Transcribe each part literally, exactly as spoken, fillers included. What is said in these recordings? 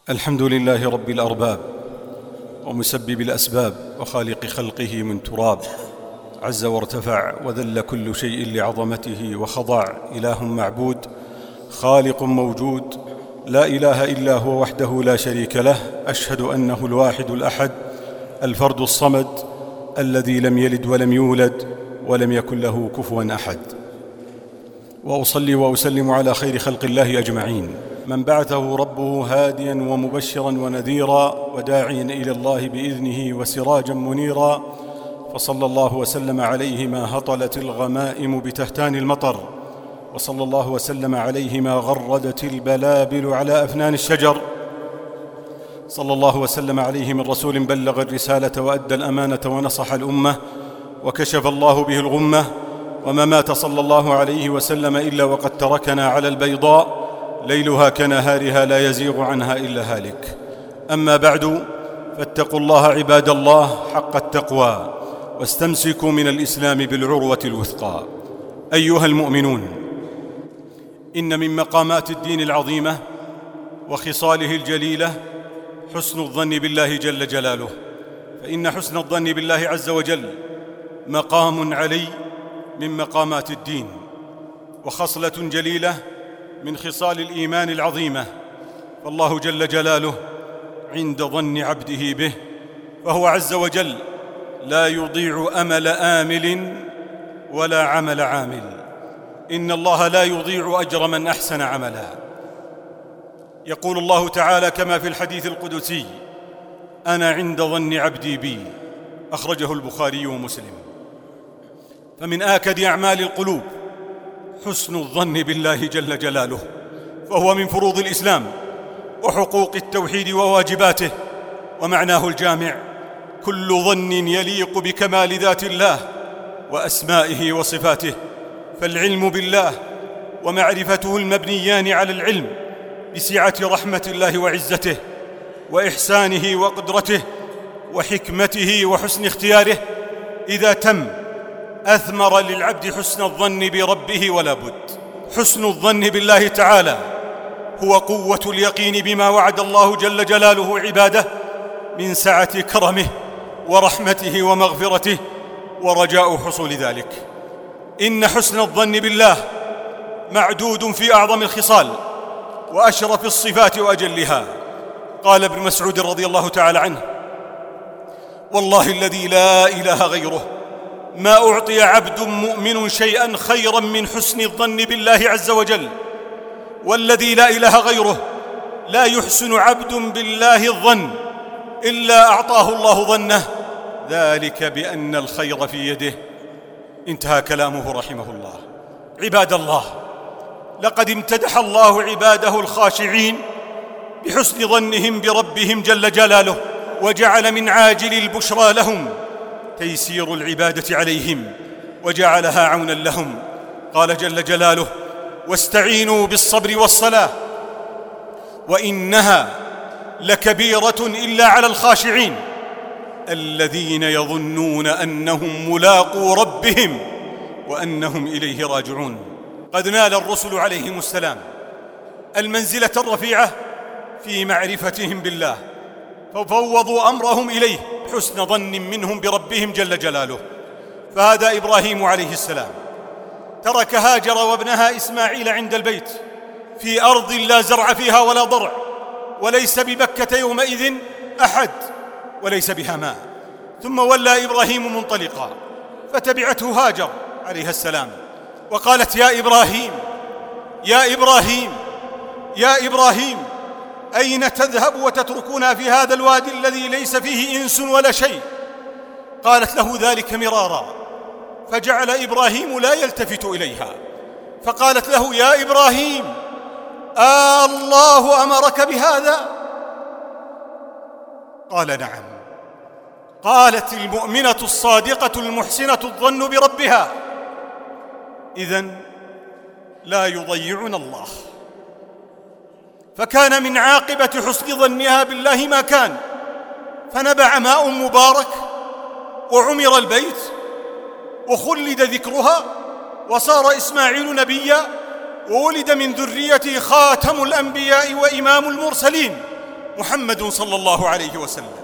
الحمد لله رب الأرباب ومسبب الأسباب وخالق خلقه من تراب، عز وارتفع وذل كل شيء لعظمته وخضع، إله معبود خالق موجود، لا إله إلا هو وحده لا شريك له. أشهد أنه الواحد الأحد الفرد الصمد الذي لم يلد ولم يولد ودم يكن له كفوا أحد، وأصلي وأسلم على خير خلق الله أجمعين، من بعثه ربه هاديا ومبشرا ونذيرا وداعيا إلى الله بإذنه وسراجا منيرا، فصلى الله وسلم عليه ما هطلت الغمائم بتهتان المطر، وصلى الله وسلم عليه ما غردت البلابل على أفنان الشجر، صلى الله وسلم عليه من رسول بلغ الرسالة وأدى الأمانة ونصح الأمة وكشف الله به الغمة، وما مات صلى الله عليه وسلم إلا وقد تركنا على البيضاء ليلها كنهارها لا يزيغ عنها إلا هالك. أما بعد، فاتقوا الله عباد الله حق التقوى، واستمسكوا من الإسلام بالعروة الوثقى. أيها المؤمنون، إن من مقامات الدين العظيمة وخصاله الجليلة حسن الظن بالله جل جلاله، فإن حسن الظن بالله عز وجل مقام علي من مقامات الدين، وخصلة جليلة من خصال الإيمان العظيمة، فالله جل جلاله عند ظن عبده به، فهو عز وجل لا يضيع أمل آمل ولا عمل عامل. إن الله لا يضيع أجر من أحسن عملا. يقول الله تعالى كما في الحديث القدسي: أنا عند ظن عبدي بي، أخرجه البخاري ومسلم. فمن آكد أعمال القلوب حسن الظن بالله جل جلاله، فهو من فروض الإسلام وحقوق التوحيد وواجباته، ومعناه الجامع كل ظن يليق بكمال ذات الله وأسمائه وصفاته، فالعلم بالله ومعرفته المبنيان على العلم بسعة رحمة الله وعزته وإحسانه وقدرته وحكمته وحسن اختياره، إذا تم أثمر للعبد حسن الظن بربه ولا بد. حسن الظن بالله تعالى هو قوة اليقين بما وعد الله جل جلاله عباده من سعة كرمه ورحمته ومغفرته، ورجاء حصول ذلك. إن حسن الظن بالله معدود في أعظم الخصال وأشرف الصفات وأجلها. قال ابن مسعود رضي الله تعالى عنه: والله الذي لا إله غيره ما أعطي عبد مؤمن شيئا خيرا من حسن الظن بالله عز وجل، والذي لا إله غيره لا يحسن عبد بالله الظن إلا أعطاه الله ظنه، ذلك بأن الخير في يده. انتهى كلامه رحمه الله. عباد الله، لقد امتدح الله عباده الخاشعين بحسن ظنهم بربهم جل جلاله، وجعل من عاجل البشرى لهم تيسير العبادة عليهم، وجعلها عونا لهم. قال جل جلاله: واستعينوا بالصبر والصلاة وإنها لكبيرة إلا على الخاشعين الذين يظنون أنهم ملاقو ربهم وأنهم إليه راجعون. قد نال الرسل عليهم السلام المنزلة الرفيعة في معرفتهم بالله، ففوضوا أمرهم إليه حسن ظن منهم بربهم جل جلاله. فهذا إبراهيم عليه السلام ترك هاجر وابنها إسماعيل عند البيت في أرض لا زرع فيها ولا ضرع، وليس بمكة يومئذ أحد وليس بها ماء، ثم ولى إبراهيم منطلقا، فتبعته هاجر عليها السلام وقالت: يا إبراهيم يا إبراهيم يا إبراهيم، أين تذهب وتتركنا في هذا الوادي الذي ليس فيه إنس ولا شيء؟ قالت له ذلك مرارا، فجعل إبراهيم لا يلتفت إليها، فقالت له: يا إبراهيم، آه الله أمرك بهذا؟ قال: نعم. قالت المؤمنة الصادقة المحسنة الظن بربها: إذن لا يضيعنا الله. فكان من عاقبة حسن ظنها بالله ما كان، فنبع ماء مبارك وعمر البيت وخلد ذكرها، وصار إسماعيل نبيا، وولد من ذريته خاتم الأنبياء وإمام المرسلين، محمد صلى الله عليه وسلم.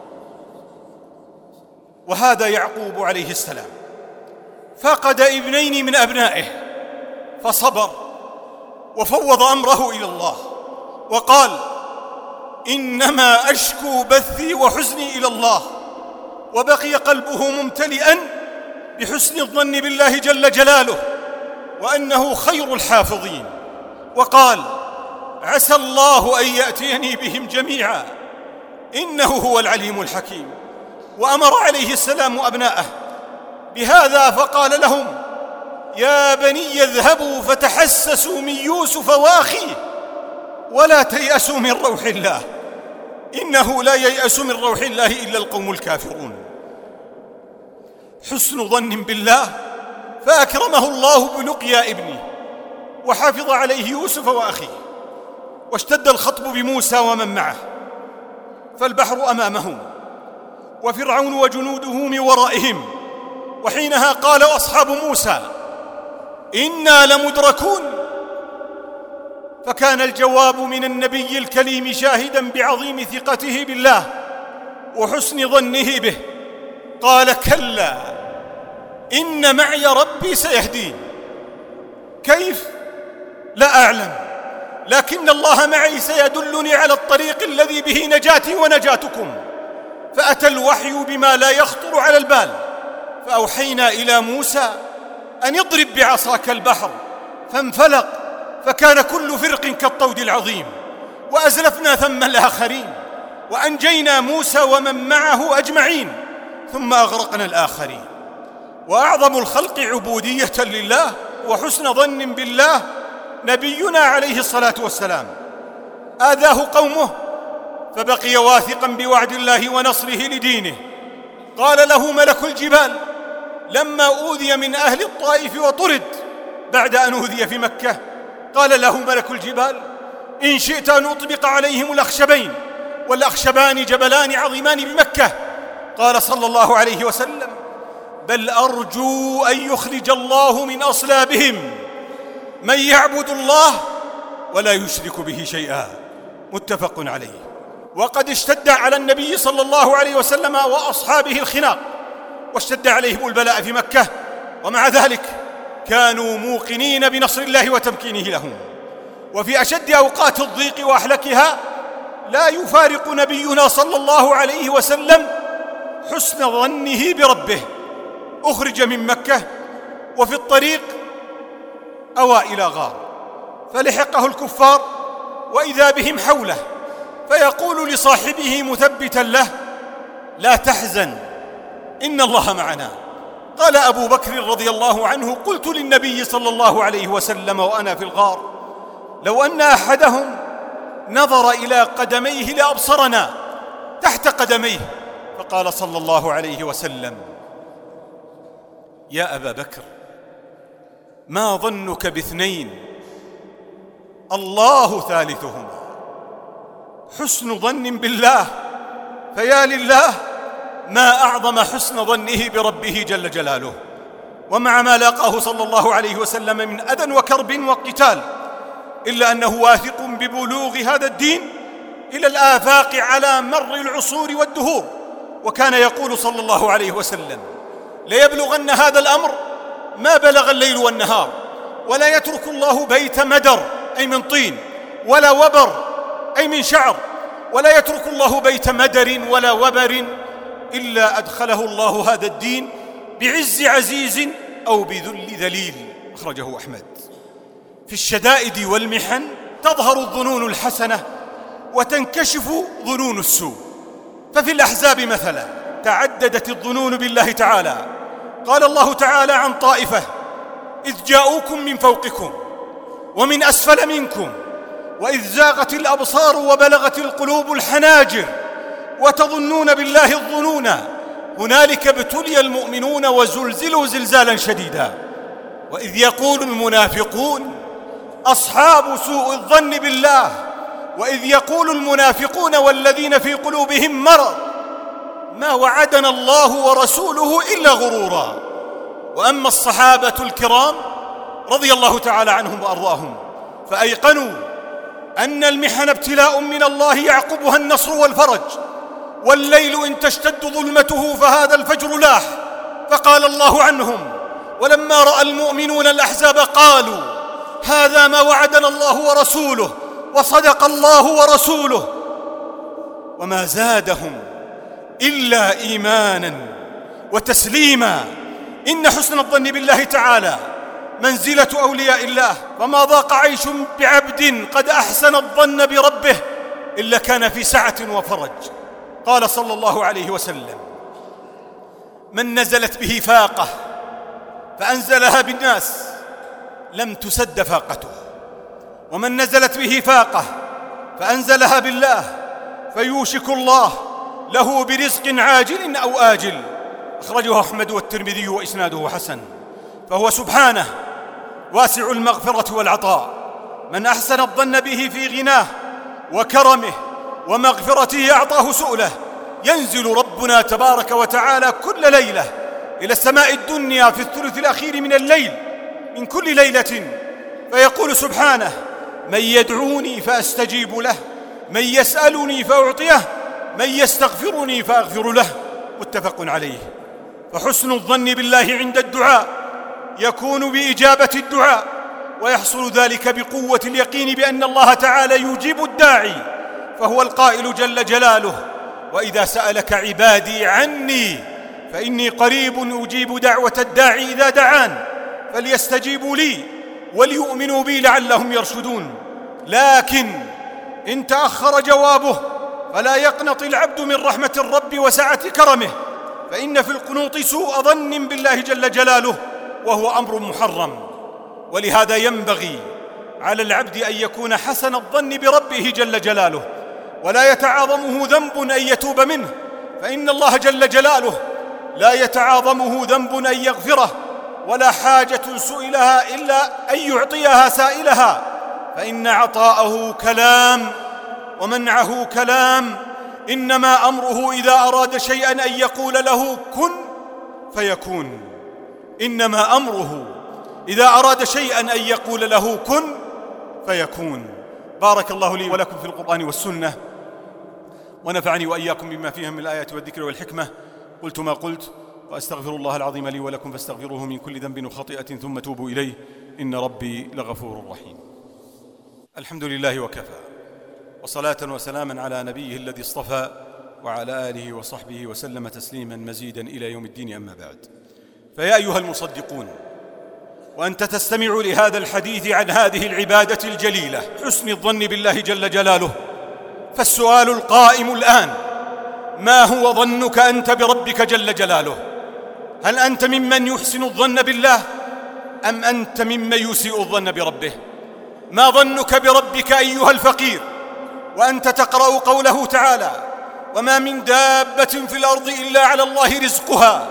وهذا يعقوب عليه السلام فقد ابنين من أبنائه فصبر وفوض أمره إلى الله وقال: إنما أشكو بثي وحزني إلى الله. وبقي قلبه ممتلئا بحسن الظن بالله جل جلاله وأنه خير الحافظين، وقال: عسى الله أن يأتيني بهم جميعا إنه هو العليم الحكيم. وأمر عليه السلام أبناءه بهذا فقال لهم: يا بني اذهبوا فتحسسوا من يوسف وأخيه ولا تيأسوا من روح الله إنه لا ييأس من روح الله إلا القوم الكافرون. حسن ظن بالله فأكرمه الله بلقيا ابنه وحافظ عليه يوسف وأخيه. واشتد الخطب بموسى ومن معه، فالبحر أمامهم وفرعون وجنوده من ورائهم، وحينها قال أصحاب موسى: إنا لمدركون. فكان الجواب من النبي الكليم شاهدا بعظيم ثقته بالله وحسن ظنه به، قال: كلا إن معي ربي سيهدين. كيف؟ لا أعلم، لكن الله معي سيدلني على الطريق الذي به نجاتي ونجاتكم. فأتى الوحي بما لا يخطر على البال، فأوحينا إلى موسى أن اضرب بعصاك البحر فانفلق فكان كل فرق كالطود العظيم، وأزلفنا ثم الآخرين وأنجينا موسى ومن معه أجمعين ثم أغرقنا الآخرين. وأعظم الخلق عبودية لله وحسن ظن بالله نبينا عليه الصلاة والسلام. آذاه قومه فبقي واثقا بوعد الله ونصره لدينه. قال له ملك الجبال لما أوذي من أهل الطائف وطرد بعد أن أوذي في مكة، قال له ملك الجبال: إن شئت أن أطبق عليهم الأخشبين، والأخشبان جبلان عظيمان بمكة. قال صلى الله عليه وسلم: بل أرجو أن يخرج الله من أصلابهم من يعبد الله ولا يشرك به شيئا. متفق عليه. وقد اشتد على النبي صلى الله عليه وسلم وأصحابه الخناق، واشتد عليهم البلاء في مكة، ومع ذلك كانوا موقنين بنصر الله وتمكينه لهم. وفي أشد أوقات الضيق وأحلكها لا يفارق نبينا صلى الله عليه وسلم حسن ظنه بربه. أخرج من مكة وفي الطريق أوى إلى غار، فلحقه الكفار وإذا بهم حوله، فيقول لصاحبه مثبتا له: لا تحزن إن الله معنا. قال أبو بكر رضي الله عنه: قلت للنبي صلى الله عليه وسلم وأنا في الغار: لو أن أحدهم نظر إلى قدميه لأبصرنا تحت قدميه. فقال صلى الله عليه وسلم: يا أبا بكر، ما ظنك باثنين الله ثالثهما. حسن ظن بالله، فيا لله ما أعظم حسن ظنه بربه جل جلاله. ومع ما لاقاه صلى الله عليه وسلم من أذى وكرب وقتال، إلا أنه واثق ببلوغ هذا الدين إلى الآفاق على مر العصور والدهور. وكان يقول صلى الله عليه وسلم: ليبلغن هذا الأمر ما بلغ الليل والنهار، ولا يترك الله بيت مدر أي من طين، ولا وبر أي من شعر، ولا يترك الله بيت مدر ولا وبر إلا أدخله الله هذا الدين بعز عزيز أو بذل ذليل. أخرجه أحمد. في الشدائد والمحن تظهر الظنون الحسنة وتنكشف ظنون السوء. ففي الأحزاب مثلا تعددت الظنون بالله تعالى. قال الله تعالى عن طائفة: إذ جاءوكم من فوقكم ومن أسفل منكم وإذ زاغت الأبصار وبلغت القلوب الحناجر وتظنون بالله الظنون هنالك ابتلي المؤمنون وزلزلوا زلزالا شديدا. وإذ يقول المنافقون أصحاب سوء الظن بالله وإذ يقول المنافقون والذين في قلوبهم مرض ما وعدنا الله ورسوله إلا غرورا. وأما الصحابة الكرام رضي الله تعالى عنهم وأرضاهم فأيقنوا أن المحن ابتلاء من الله يعقبها النصر والفرج، والليل إن تشتد ظلمته فهذا الفجر لاح. فقال الله عنهم: ولما رأى المؤمنون الأحزاب قالوا هذا ما وعدنا الله ورسوله وصدق الله ورسوله، وما زادهم إلا إيمانا وتسليما. إن حسن الظن بالله تعالى منزلة أولياء الله، فما ضاق عيش بعبد قد أحسن الظن بربه إلا كان في سعة وفرج. قال صلى الله عليه وسلم: من نزلت به فاقة فأنزلها بالناس لم تسد فاقته، ومن نزلت به فاقة فأنزلها بالله فيوشك الله له برزق عاجل أو آجل. أخرجه أحمد والترمذي وإسناده حسن. فهو سبحانه واسع المغفرة والعطاء، من أحسن الظن به في غناه وكرمه ومغفرته أعطاه سؤله. ينزل ربنا تبارك وتعالى كل ليلة إلى السماء الدنيا في الثلث الأخير من الليل من كل ليلة، فيقول سبحانه: من يدعوني فأستجيب له، من يسألني فأعطيه، من يستغفرني فأغفر له. متفق عليه. فحسن الظن بالله عند الدعاء يكون بإجابة الدعاء، ويحصل ذلك بقوة اليقين بأن الله تعالى يجيب الداعي، فهو القائل جل جلاله: وإذا سألك عبادي عني فإني قريب أجيب دعوة الداعي إذا دعان فليستجيبوا لي وليؤمنوا بي لعلهم يرشدون. لكن إن تأخر جوابه فلا يقنط العبد من رحمة الرب وسعة كرمه، فإن في القنوط سوء ظن بالله جل جلاله، وهو أمر محرم. ولهذا ينبغي على العبد أن يكون حسن الظن بربه جل جلاله، ولا يتعاظمه ذنب أن يتوب منه، فإن الله جل جلاله لا يتعاظمه ذنب أن يغفره، ولا حاجة سئلها إلا أن يعطيها سائلها، فإن عطاءه كلام ومنعه كلام. إنما أمره إذا أراد شيئا أن يقول له كن فيكون. إنما أمره إذا أراد شيئا أن يقول له كن فيكون. بارك الله لي ولكم في القرآن والسنة، ونفعني وإياكم بما فيها من الآيات والذكر والحكمة. قلت ما قلت، وأستغفر الله العظيم لي ولكم فاستغفروه من كل ذنب وخطيئة ثم توبوا إليه، إن ربي لغفور رحيم. الحمد لله وكفى، وصلاة وسلاما على نبيه الذي اصطفى، وعلى آله وصحبه وسلم تسليما مزيدا إلى يوم الدين. أما بعد، فيا أيها المصدقون، وأنت تستمع لهذا الحديث عن هذه العبادة الجليلة حسن الظن بالله جل جلاله، فالسؤال القائم الآن: ما هو ظنك أنت بربك جل جلاله؟ هل أنت ممن يحسن الظن بالله أم أنت ممن يسيء الظن بربه؟ ما ظنك بربك أيها الفقير وأنت تقرأ قوله تعالى: وما من دابة في الأرض إلا على الله رزقها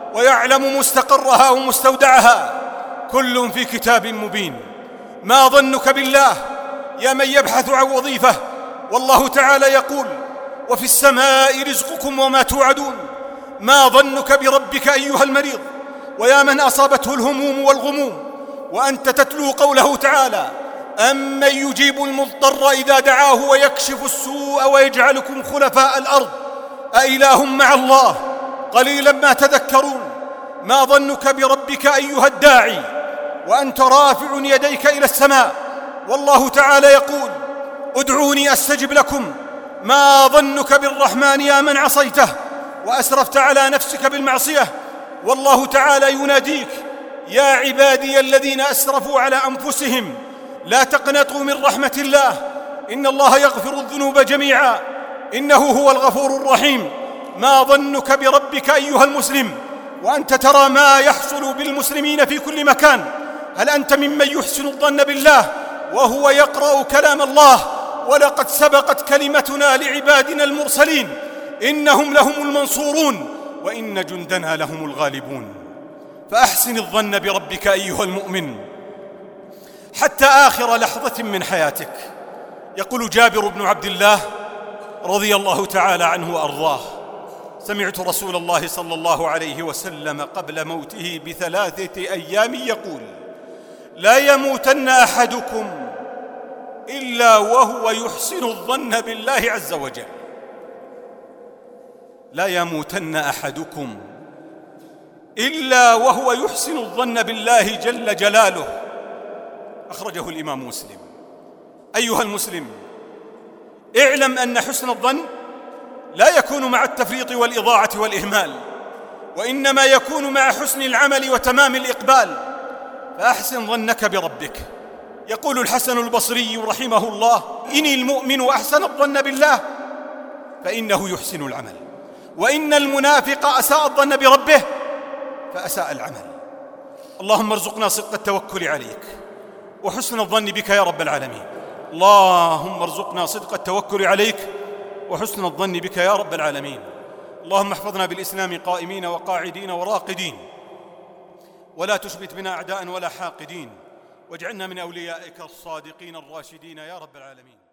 ويعلم مستقرها ومستودعها كل في كتاب مبين؟ ما ظنك بالله يا من يبحث عن وظيفة والله تعالى يقول: وفي السماء رزقكم وما توعدون؟ ما ظنك بربك أيها المريض ويا من أصابته الهموم والغموم وأنت تتلو قوله تعالى: أمن يجيب المضطر إذا دعاه ويكشف السوء ويجعلكم خلفاء الأرض أإله مع الله قليلا ما تذكرون؟ ما ظنك بربك أيها الداعي وأنت رافع يديك إلى السماء والله تعالى يقول: ادعوني أستجب لكم؟ ما ظنك بالرحمن يا من عصيته وأسرفت على نفسك بالمعصية والله تعالى يناديك: يا عبادي الذين أسرفوا على أنفسهم لا تقنطوا من رحمة الله إن الله يغفر الذنوب جميعا إنه هو الغفور الرحيم. ما ظنك بربك أيها المسلم وأنت ترى ما يحصل بالمسلمين في كل مكان؟ هل أنت ممن يحسن الظن بالله وهو يقرأ كلام الله: ولقد سبقت كلمتنا لعبادنا المرسلين إنهم لهم المنصورون وإن جندنا لهم الغالبون؟ فأحسن الظن بربك أيها المؤمن حتى آخر لحظة من حياتك. يقول جابر بن عبد الله رضي الله تعالى عنه وأرضاه: سمعت رسول الله صلى الله عليه وسلم قبل موته بثلاثة أيام يقول: لا يموتن أحدكم إلا وهو يحسن الظن بالله عز وجل. لا يموتن أحدكم إلا وهو يحسن الظن بالله جل جلاله. أخرجه الإمام مسلم. أيها المسلم، اعلم أن حسن الظن لا يكون مع التفريط والإضاعة والإهمال، وإنما يكون مع حسن العمل وتمام الإقبال. فأحسن ظنك بربك. يقول الحسن البصري رحمه الله: إني المؤمن أحسن الظن بالله فإنه يحسن العمل، وإن المنافق أساء الظن بربه فأساء العمل. اللهم ارزقنا صدق التوكل عليك وحسن الظن بك يا رب العالمين. اللهم ارزقنا صدق التوكل عليك وحسن الظن بك يا رب العالمين. اللهم احفظنا بالإسلام قائمين وقاعدين وراقدين، ولا تشبت بنا أعداء ولا حاقدين، واجعلنا من أوليائك الصادقين الراشدين يا رب العالمين.